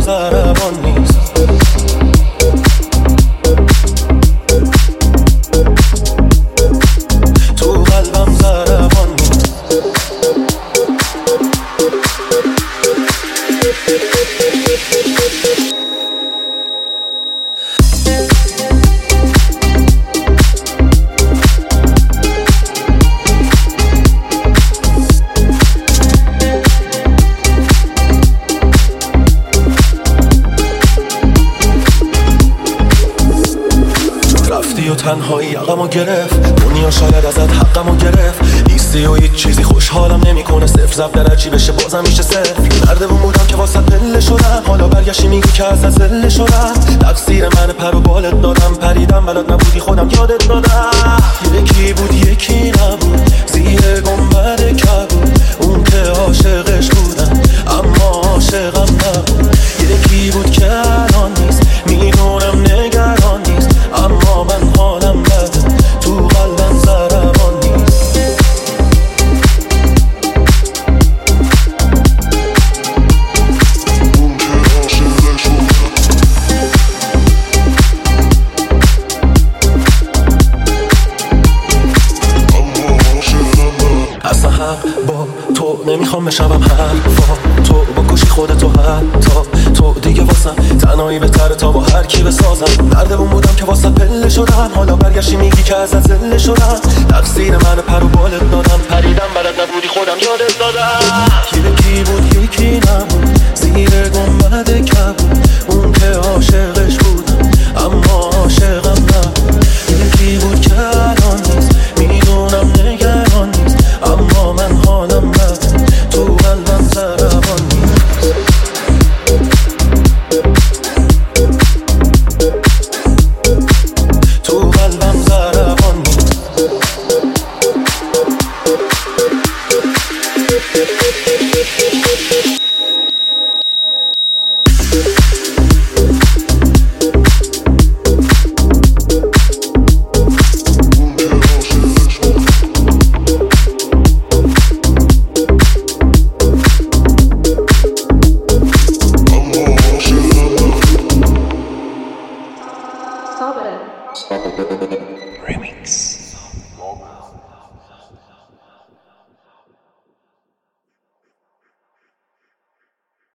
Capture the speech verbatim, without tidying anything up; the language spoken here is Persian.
ضربان نیست. تو قلبم ضربان نیست. رفتی و تنهایی عقمو گرفت، دنیا شاید ازت حقمو گرفت. نیستی و هیچ چیزی خوشحالم نمیکنه، صفر ضرب در هرچی بشه بازم میشه صفر. نردبون بودم که واسه پله شدم، حالا برگشتی میگی که از ذله شدم. تقصیر من پر و بالت دادم، پریدم بلد نبودی خودم یادت دادم. یکی بود یکی نبود، زیر گنبد کبود. اون که عاشقش بودم اما عاشقم نبود. یکی بود که الان نیست، میدونم نگران نیست، اما من حالم بده، تو قلبم ضربان نیست. اون که عاشقش بودم اما عاشقم نبود. اصلا حق با تو نمیخوام بشم حرفا، تو بکشی خودتو حتی تو دیگه واسم تنهایی بهتره تا با هر کی بسازم. نردبون بودم که واسه پله شدم، حالا برگشتی میگی که ازت ذله شدم. تقصیر من پر و بالت دادم، پریدم بلد نبودی خودم یادت دادم. یکی بود یکی نبود، زیر گنبد کبود. اون که عاشقش بودم اما عاشقم نبود. یکی بود که الان نیست، میدونم نگران نیست، اما من حالم بده، تو قلبم ضربان نیست. تو قلبم ضربان نیست.